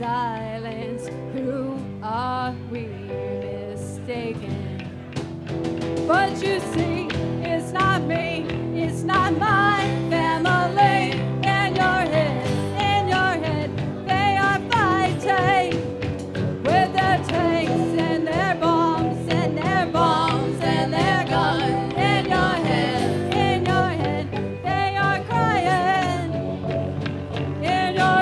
silence. Who are we mistaken? But you see, it's not me, it's not my family. In your head, they are fighting with their tanks and their bombs and their bombs and their guns. In your head, they are crying. In your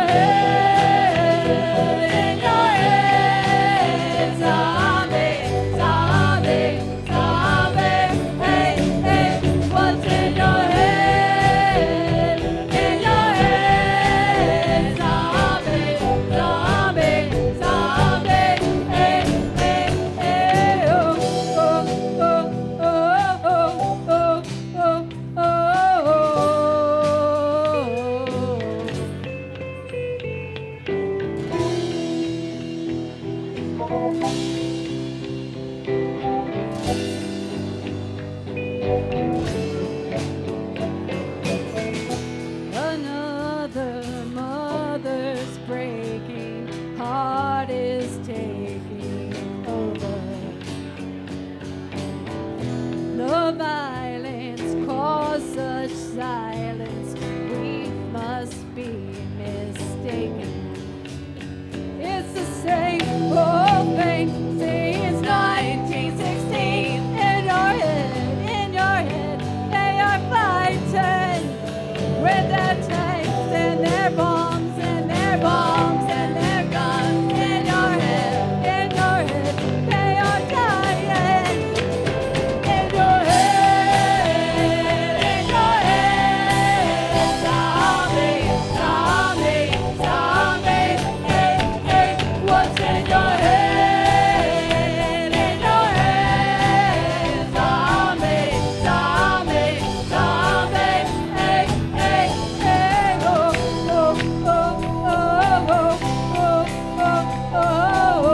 head, zombie, zombie, zombie. Hey, hey, what's in your head? In your head, zombie, zombie, zombie. Hey, hey, hey, oh, oh, oh, oh, oh, oh, oh, Another mother's breaking heart is taking over. The violence caused such silence. We must be mistaken. It's the same old thing since 1916. In your head, they are fighting with their tanks and their bombs and their bombs and their guns. In your head, they are dying. In your head, zombie, zombie, zombie. Hey, hey, what's in your head? In your head, zombie, zombie, zombie. Hey, hey, hey, oh, oh, oh, oh, oh, oh, oh, oh.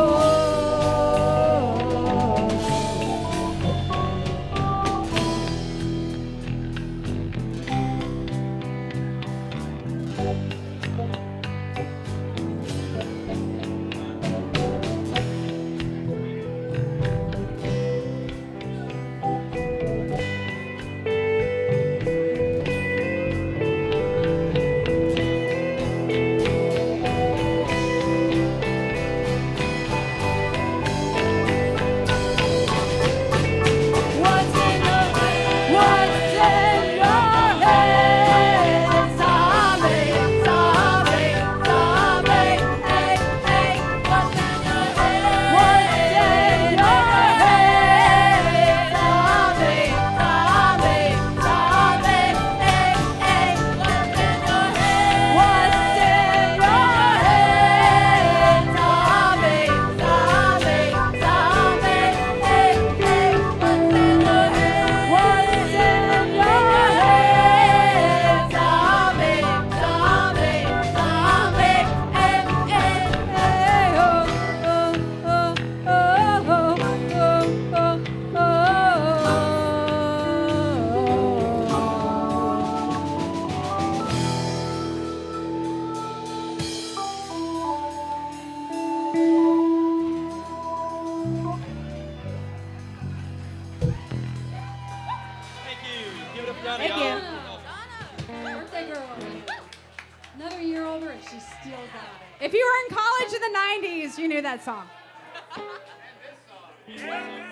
What's in your head? Zombie, zombie, zombie. Hey, hey, what's in your head? What's in your head? Zombie, zombie, zombie. Hey, hey, what's in your head? What's in your head? Zombie, zombie, zombie. Hey, hey, what's in your head? What's in your head? Zombie, zombie, zombie. Hey, hey, hey, oh, oh, oh, oh, oh, oh, Thank you. Give it up for Donna, Thank y'all. you. Birthday girl. Another year older and she still got it. If you were in college in the 90s, you knew that song.